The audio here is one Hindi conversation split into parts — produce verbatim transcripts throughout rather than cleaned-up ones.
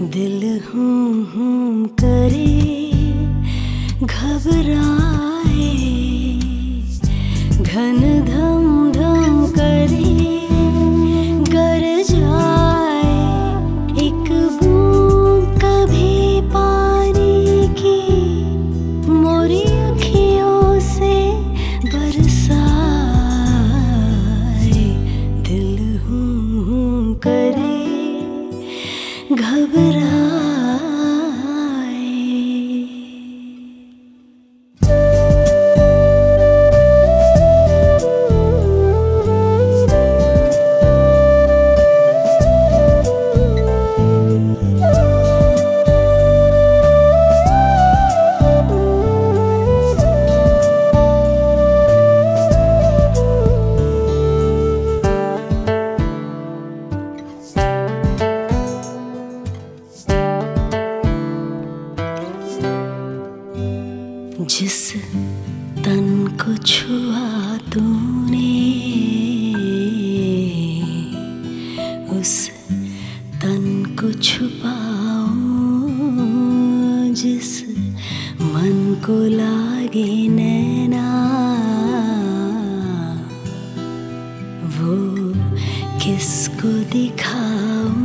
दिल हूँ हूँ करे घबराए, घन धम धम करे गरजाए, एक बूंद कभी पानी की मोरी अखियों से बरसाए। दिल हूँ हूँ करे घबराए। जिस तन को छुआ तूने, उस तन को छुपाऊं, जिस मन को लागे नैना, वो किसको दिखाऊं।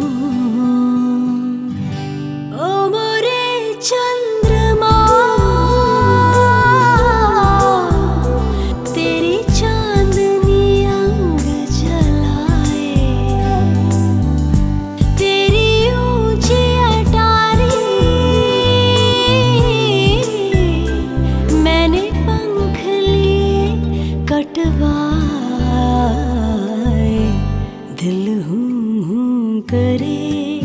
ओ मोरे चंद्रमा, दिल हूँ हूँ करे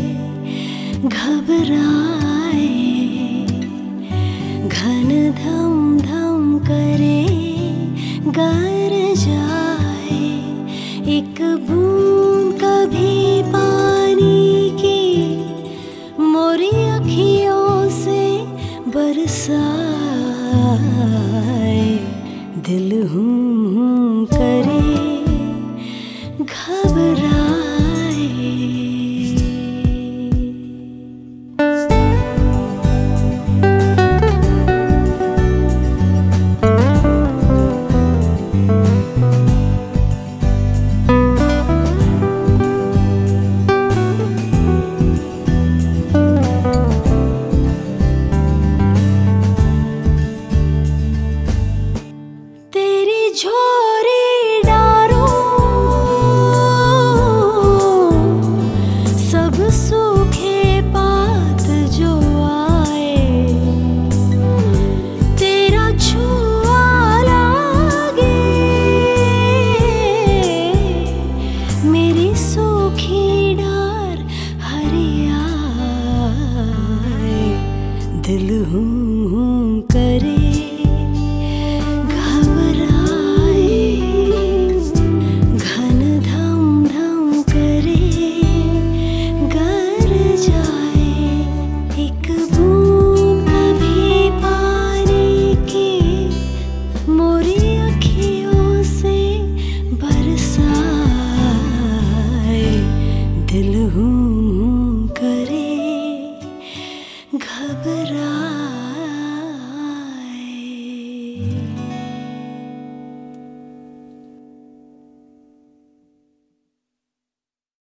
घबराए, घन धम धम करे गरजाए, एक बूंद कभी पानी की मोरी अखियों से बरसाए। दिल हूँ हूँ करे घबराए। तेरी झोरी सूखे पात जो आए, तेरा छुआ लागे मेरी सूखी डार हरियाए। दिल हूँ हूँ करे दिल हूँ करे घबरा।